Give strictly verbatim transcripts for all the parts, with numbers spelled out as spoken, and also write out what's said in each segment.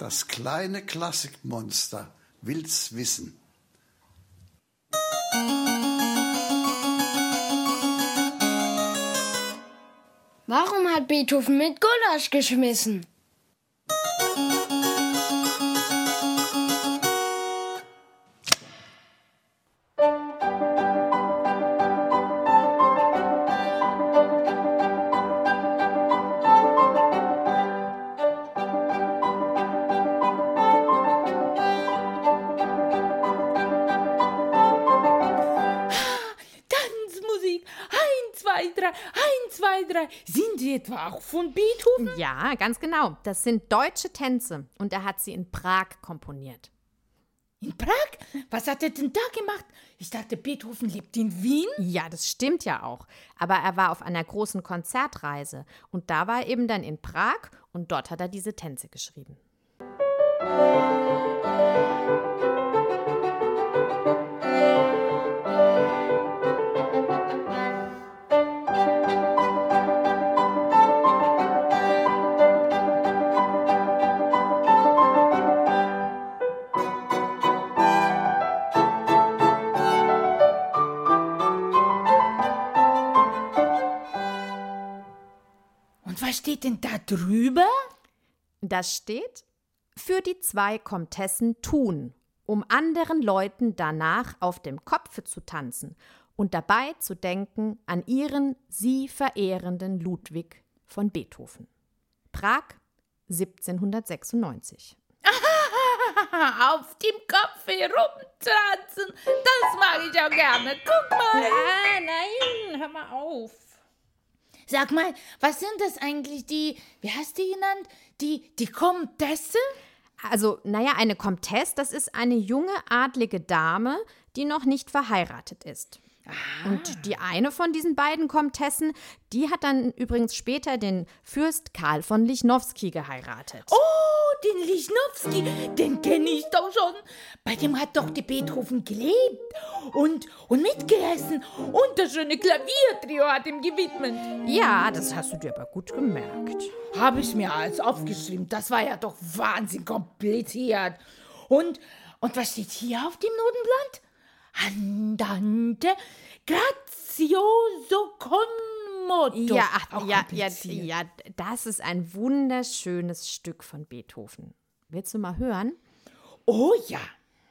Das kleine Klassikmonster will's wissen. Warum hat Beethoven mit Gulasch geschmissen? Eins, zwei, drei. Sind sie etwa auch von Beethoven? Ja, ganz genau. Das sind deutsche Tänze und er hat sie in Prag komponiert. In Prag? Was hat er denn da gemacht? Ich dachte, Beethoven lebt in Wien. Ja, das stimmt ja auch. Aber er war auf einer großen Konzertreise und da war er eben dann in Prag und dort hat er diese Tänze geschrieben. Was steht denn da drüber? Das steht: Für die zwei Komtessen tun, um anderen Leuten danach auf dem Kopfe zu tanzen und dabei zu denken an ihren sie verehrenden Ludwig von Beethoven. Prag, siebzehnhundertsechsundneunzig. Auf dem Kopf herumtanzen, das mag ich auch gerne. Guck mal. Ja, nein, hör mal auf. Sag mal, was sind das eigentlich, die, wie hast du die genannt, die, die Komtesse? Also, naja, eine Komtesse, das ist eine junge, adlige Dame, die noch nicht verheiratet ist. Ah. Und die eine von diesen beiden Komtessen, die hat dann übrigens später den Fürst Karl von Lichnowsky geheiratet. Oh, den Lichnowsky, den kenne ich doch schon. Bei dem hat doch der Beethoven gelebt und, und mitgegessen. Und das schöne Klaviertrio hat ihm gewidmet. Ja, das hast du dir aber gut gemerkt. Habe ich mir alles aufgeschrieben. Das war ja doch wahnsinnig kompliziert. Und, und was steht hier auf dem Notenblatt? Andante grazioso con moto. Ja, ach, ja, ja, ja, das ist ein wunderschönes Stück von Beethoven. Willst du mal hören? Oh ja.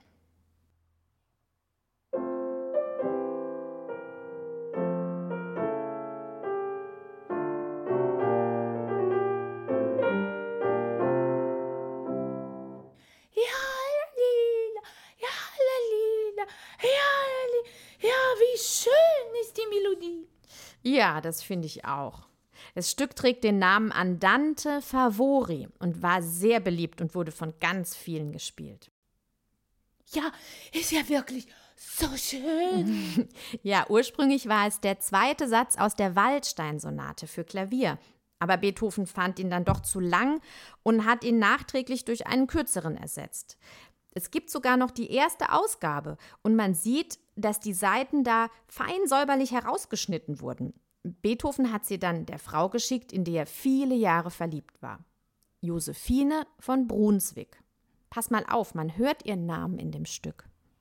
Wie schön ist die Melodie. Ja, das finde ich auch. Das Stück trägt den Namen Andante Favori und war sehr beliebt und wurde von ganz vielen gespielt. Ja, ist ja wirklich so schön. Ja, ursprünglich war es der zweite Satz aus der Waldstein-Sonate für Klavier. Aber Beethoven fand ihn dann doch zu lang und hat ihn nachträglich durch einen kürzeren ersetzt. Es gibt sogar noch die erste Ausgabe und man sieht, dass die Saiten da fein säuberlich herausgeschnitten wurden. Beethoven hat sie dann der Frau geschickt, in die er viele Jahre verliebt war. Josephine von Brunswick. Pass mal auf, man hört ihren Namen in dem Stück.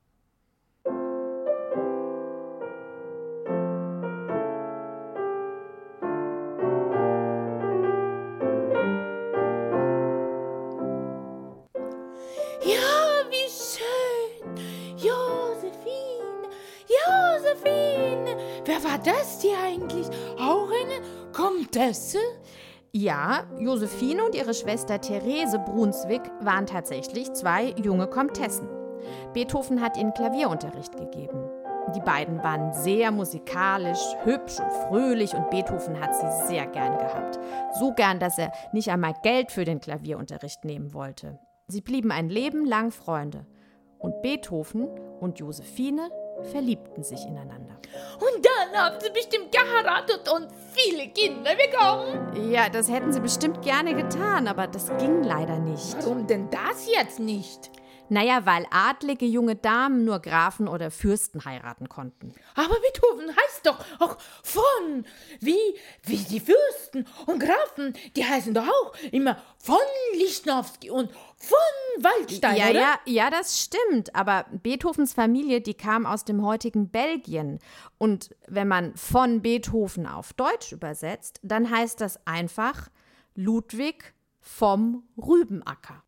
Wer war das hier eigentlich? Auch eine Komtesse? Ja, Josephine und ihre Schwester Therese Brunswick waren tatsächlich zwei junge Komtessen. Beethoven hat ihnen Klavierunterricht gegeben. Die beiden waren sehr musikalisch, hübsch und fröhlich und Beethoven hat sie sehr gern gehabt. So gern, dass er nicht einmal Geld für den Klavierunterricht nehmen wollte. Sie blieben ein Leben lang Freunde. Und Beethoven und Josephine verliebten sich ineinander. Und dann haben sie bestimmt geheiratet und viele Kinder bekommen. Ja, das hätten sie bestimmt gerne getan, aber das ging leider nicht. Warum denn das jetzt nicht? Naja, weil adlige junge Damen nur Grafen oder Fürsten heiraten konnten. Aber Beethoven heißt doch auch von, wie, wie die Fürsten und Grafen, die heißen doch auch immer von Lichnowsky und von Waldstein, ja, oder? ja, ja, das stimmt. Aber Beethovens Familie, die kam aus dem heutigen Belgien. Und wenn man von Beethoven auf Deutsch übersetzt, dann heißt das einfach Ludwig vom Rübenacker.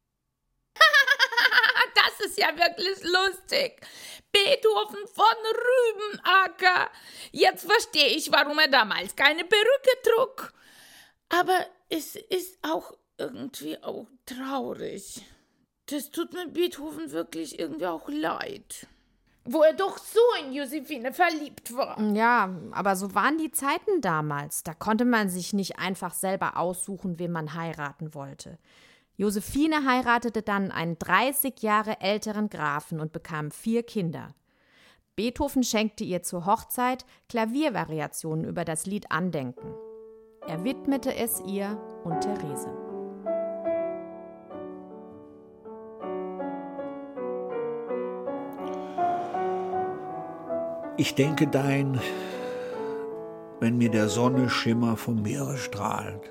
Das ist ja wirklich lustig. Beethoven von Rübenacker. Jetzt verstehe ich, warum er damals keine Perücke trug. Aber es ist auch irgendwie auch traurig. Das tut mir Beethoven wirklich irgendwie auch leid. Wo er doch so in Josephine verliebt war. Ja, aber so waren die Zeiten damals. Da konnte man sich nicht einfach selber aussuchen, wen man heiraten wollte. Josephine heiratete dann einen dreißig Jahre älteren Grafen und bekam vier Kinder. Beethoven schenkte ihr zur Hochzeit Klaviervariationen über das Lied Andenken. Er widmete es ihr und Therese. Ich denke dein, wenn mir der Sonne Schimmer vom Meere strahlt.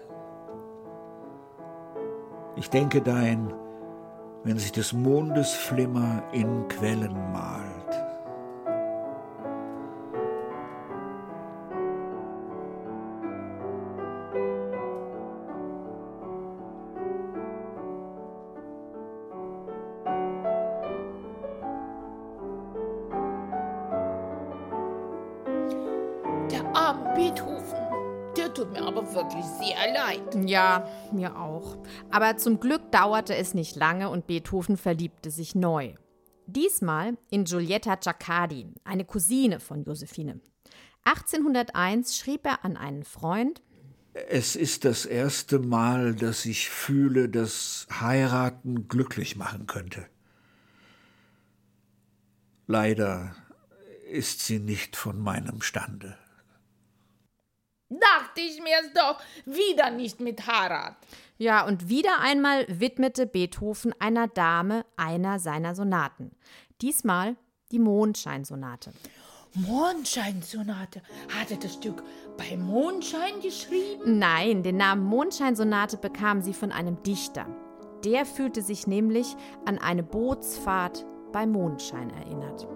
Ich denke dein, wenn sich des Mondes Flimmer in Quellen malt. Der arme Beethoven, der tut mir aber wirklich sehr leid. Ja, mir auch. Aber zum Glück dauerte es nicht lange und Beethoven verliebte sich neu. Diesmal in Giulietta Giacardi, eine Cousine von Josephine. achtzehnhunderteins schrieb er an einen Freund: Es ist das erste Mal, dass ich fühle, dass Heiraten glücklich machen könnte. Leider ist sie nicht von meinem Stande. Dachte ich mir's doch, wieder nicht mit Heirat. Ja, und wieder einmal widmete Beethoven einer Dame einer seiner Sonaten. Diesmal die Mondscheinsonate. Mondscheinsonate. Hat er das Stück bei Mondschein geschrieben? Nein, den Namen Mondscheinsonate bekam sie von einem Dichter. Der fühlte sich nämlich an eine Bootsfahrt bei Mondschein erinnert.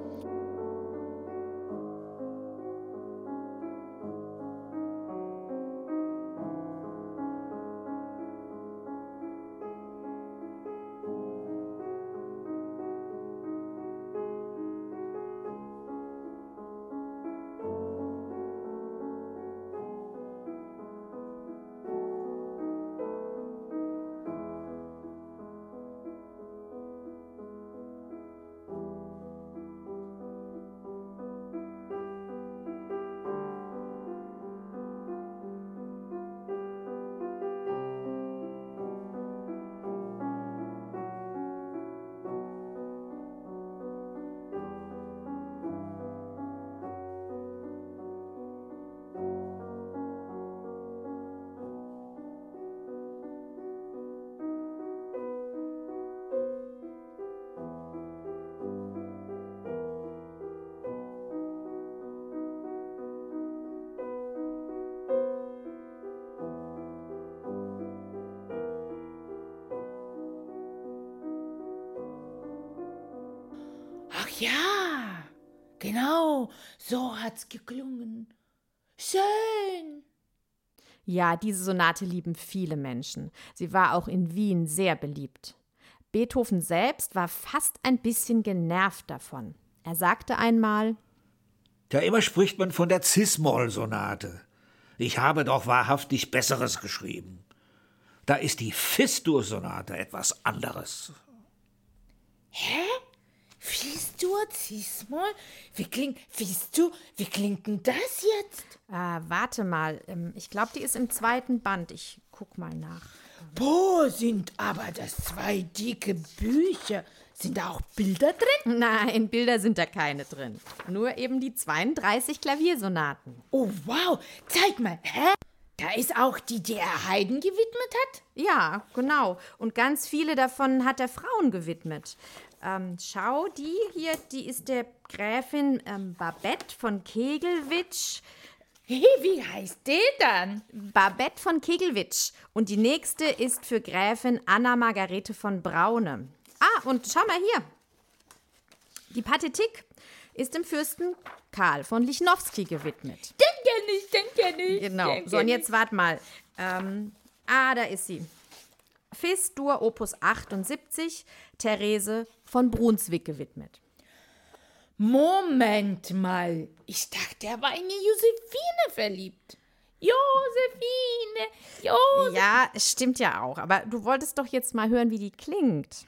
Ach ja, genau, so hat's geklungen. Schön. Ja, diese Sonate lieben viele Menschen. Sie war auch in Wien sehr beliebt. Beethoven selbst war fast ein bisschen genervt davon. Er sagte einmal: Ja, immer spricht man von der Cis-Moll-Sonate. Ich habe doch wahrhaftig Besseres geschrieben. Da ist die Fis-Dur-Sonate etwas anderes. Hä? Fis-Dur, Cis-Moll? Wie klingt, Fis-Dur, wie klingt denn das jetzt? Ah, warte mal, ähm, ich glaube, die ist im zweiten Band. Ich guck mal nach. Boah, sind aber das zwei dicke Bücher. Sind da auch Bilder drin? Nein, Bilder sind da keine drin. Nur eben die zweiunddreißig Klaviersonaten. Oh, wow. Zeig mal. Hä? Da ist auch die, die er Haydn gewidmet hat? Ja, genau. Und ganz viele davon hat er Frauen gewidmet. Ähm, schau, die hier, die ist der Gräfin ähm, Babette von Kegelwitsch. Hey, wie heißt die dann? Babette von Kegelwitsch. Und die nächste ist für Gräfin Anna Margarete von Braune. Ah, und schau mal hier. Die Pathetik ist dem Fürsten Karl von Lichnowsky gewidmet. Den kenn ich, den kenn ich. Genau. Den So, und kenn jetzt wart mal. Ähm, ah, da ist sie. Fis-Dur Opus achtundsiebzig, Therese von Brunswick gewidmet. Moment mal. Ich dachte, er war in die Josephine verliebt. Josephine, Josephine. Ja, es stimmt ja auch. Aber du wolltest doch jetzt mal hören, wie die klingt.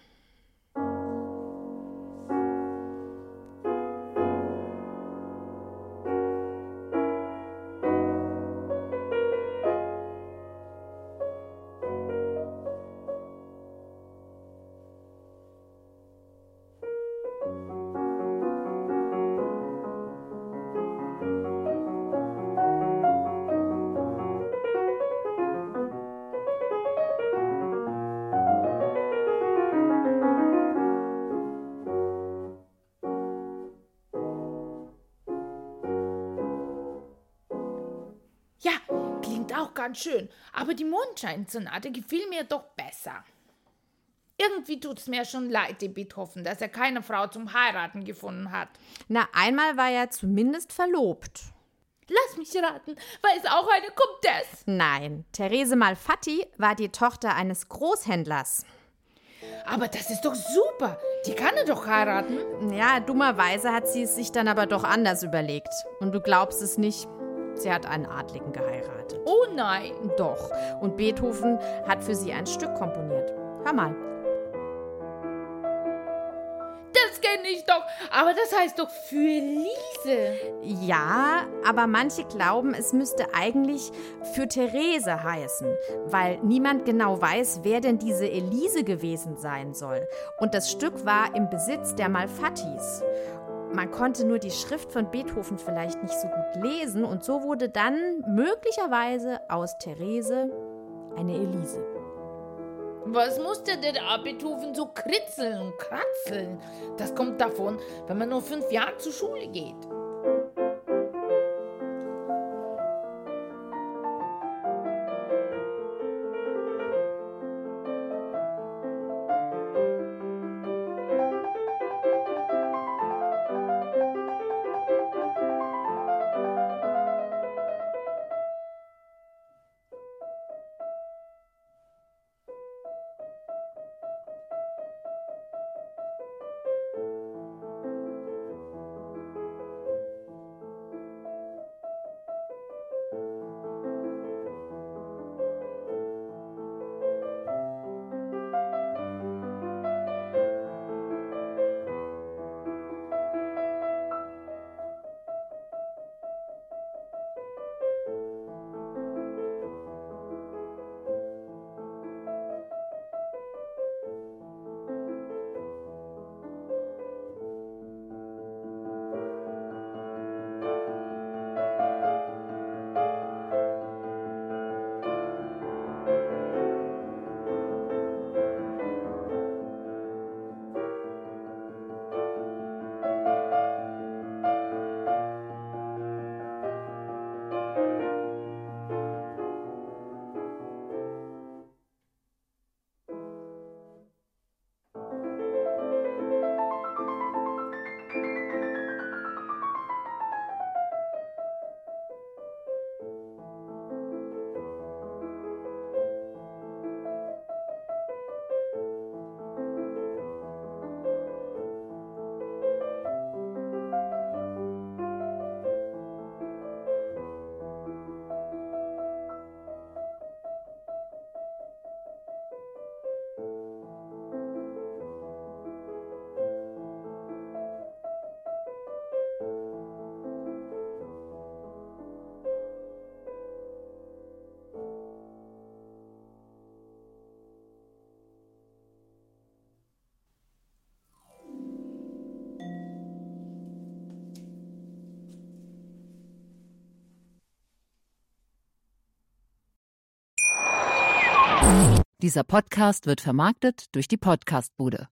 Ja, klingt auch ganz schön, aber die Mondscheinsonate gefiel mir doch besser. Irgendwie tut's mir schon leid, dem Beethoven, dass er keine Frau zum Heiraten gefunden hat. Na, einmal war er zumindest verlobt. Lass mich raten, war es auch eine Comtesse? Nein, Therese Malfatti war die Tochter eines Großhändlers. Aber das ist doch super, die kann er doch heiraten. Ja, dummerweise hat sie es sich dann aber doch anders überlegt. Und du glaubst es nicht, sie hat einen Adligen geheiratet. Oh nein. Doch, und Beethoven hat für sie ein Stück komponiert. Hör mal. Das kenne ich doch, aber das heißt doch für Liese. Ja, aber manche glauben, es müsste eigentlich für Therese heißen, weil niemand genau weiß, wer denn diese Elise gewesen sein soll. Und das Stück war im Besitz der Malfattis. Man konnte nur die Schrift von Beethoven vielleicht nicht so gut lesen und so wurde dann möglicherweise aus Therese eine Elise. Was musste der Beethoven so kritzeln und kratzeln? Das kommt davon, wenn man nur fünf Jahre zur Schule geht. Dieser Podcast wird vermarktet durch die Podcastbude.